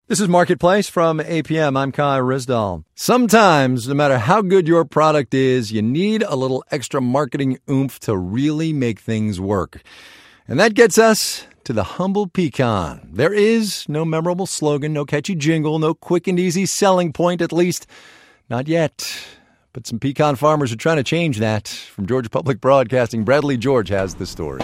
This is Marketplace from APM. I'm Kai Risdall. Sometimes, no matter how good your product is, you need a little extra marketing oomph to really make things work. And that gets us to the humble pecan. There is no memorable slogan, no catchy jingle, no quick and easy selling point, at least not yet. But some pecan farmers are trying to change that. From Georgia Public Broadcasting, Bradley George has the story.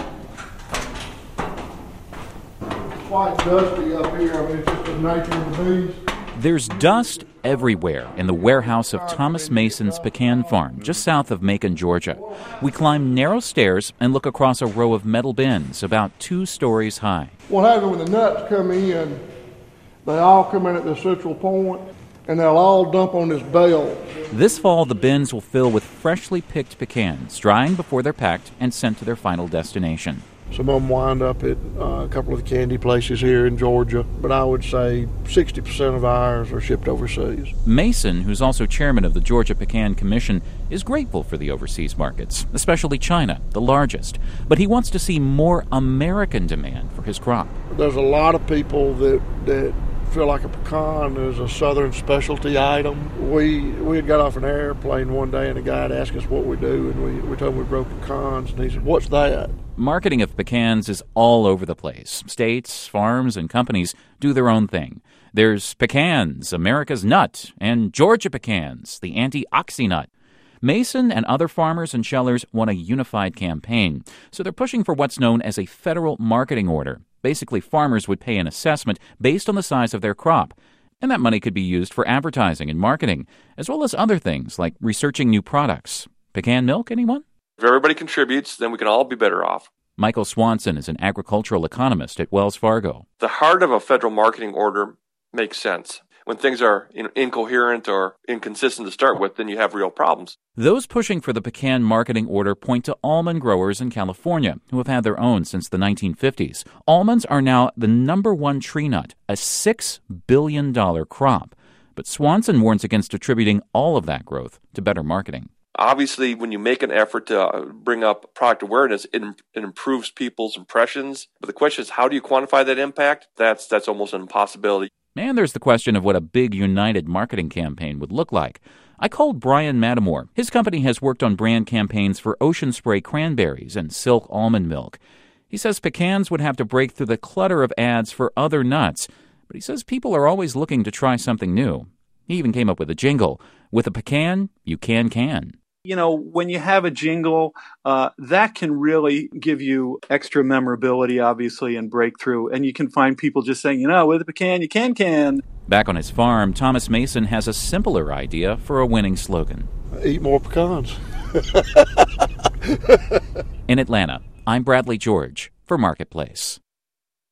Quite dusty up here. I mean, it's just the nature of the bees. There's dust everywhere in the warehouse of Thomas Mason's pecan farm, just south of Macon, Georgia. We climb narrow stairs and look across a row of metal bins about 2 stories high. What happens when the nuts come in, they all come in at the central point, and they'll all dump on this belt. This fall, the bins will fill with freshly picked pecans, drying before they're packed and sent to their final destination. Some of them wind up at a couple of the candy places here in Georgia, but I would say 60% of ours are shipped overseas. Mason, who's also chairman of the Georgia Pecan Commission, is grateful for the overseas markets, especially China, the largest. But he wants to see more American demand for his crop. There's a lot of people that feel like a pecan is a southern specialty item. We had got off an airplane one day and a guy had asked us what we do, and we told him we grow pecans, and he said, "What's that?" Marketing of pecans is all over the place. States, farms, and companies do their own thing. There's Pecans, America's Nut, and Georgia Pecans, the anti-oxy nut. Mason and other farmers and shellers want a unified campaign, so they're pushing for what's known as a federal marketing order. Basically, farmers would pay an assessment based on the size of their crop, and that money could be used for advertising and marketing, as well as other things like researching new products. Pecan milk, anyone? If everybody contributes, then we can all be better off. Michael Swanson is an agricultural economist at Wells Fargo. The heart of a federal marketing order makes sense. When things are incoherent or inconsistent to start with, then you have real problems. Those pushing for the pecan marketing order point to almond growers in California, who have had their own since the 1950s. Almonds are now the #1 tree nut, a $6 billion crop. But Swanson warns against attributing all of that growth to better marketing. Obviously, when you make an effort to bring up product awareness, it improves people's impressions. But the question is, how do you quantify that impact? That's almost an impossibility. And there's the question of what a big united marketing campaign would look like. I called Brian Matamore. His company has worked on brand campaigns for Ocean Spray cranberries and Silk almond milk. He says pecans would have to break through the clutter of ads for other nuts. But he says people are always looking to try something new. He even came up with a jingle. With a pecan, you can. You know, when you have a jingle, that can really give you extra memorability, obviously, and breakthrough. And you can find people just saying, with a pecan, you can. Back on his farm, Thomas Mason has a simpler idea for a winning slogan. Eat more pecans. In Atlanta, I'm Bradley George for Marketplace.